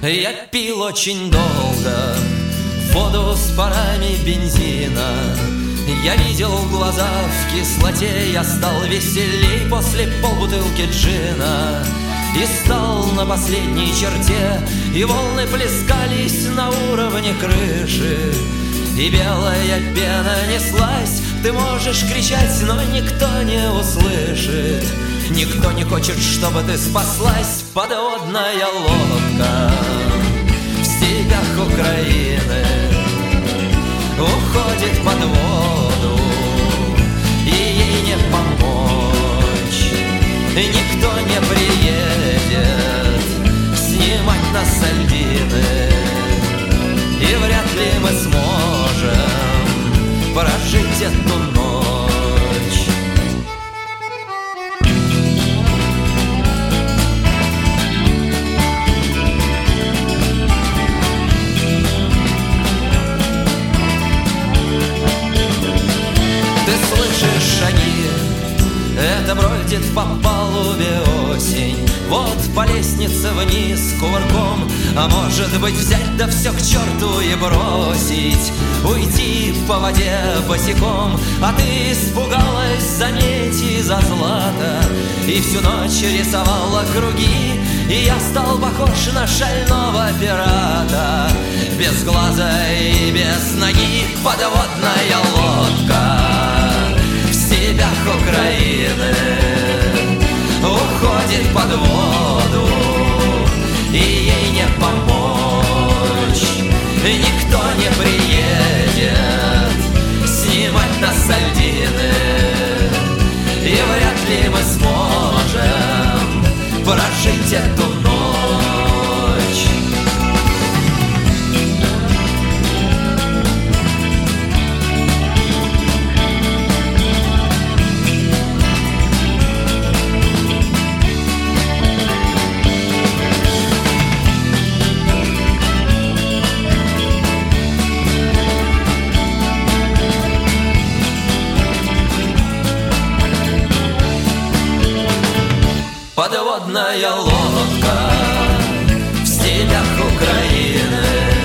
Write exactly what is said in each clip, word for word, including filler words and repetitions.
Я пил очень долго воду с парами бензина. Я видел глаза в кислоте, я стал веселей после полбутылки джина. И стал на последней черте, и волны плескались на уровне крыши. И белая пена неслась, ты можешь кричать, но никто не услышит. Никто не хочет, чтобы ты спаслась, подводная лодка в степях Украины уходит под воду, и ей не помочь. Никто не приедет снимать нас с льдины, и вряд ли мы сможем прожить эту ночь. Ты слышишь шаги, это бродит по палубе осень. Вот по лестнице вниз кувырком, а может быть взять да все к черту и бросить, уйти по воде босиком. А ты испугалась за медь и за злато, и всю ночь рисовала круги. И я стал похож на шального пирата, без глаза и без ноги. Подводная лодка в степях Украины уходит под воду, и ей не помочь. Никто не приедет снимать нас с льдины, и вряд ли мы сможем прожить эту ночь. Подводная лодка в степях Украины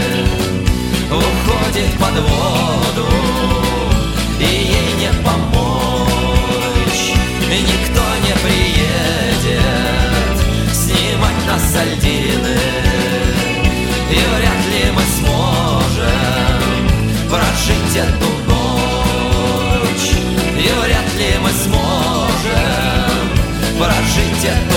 уходит под воду, и ей не помочь. Никто не приедет снимать нас с льдины, и вряд ли мы сможем прожить эту ночь. И вряд ли мы сможем прожить эту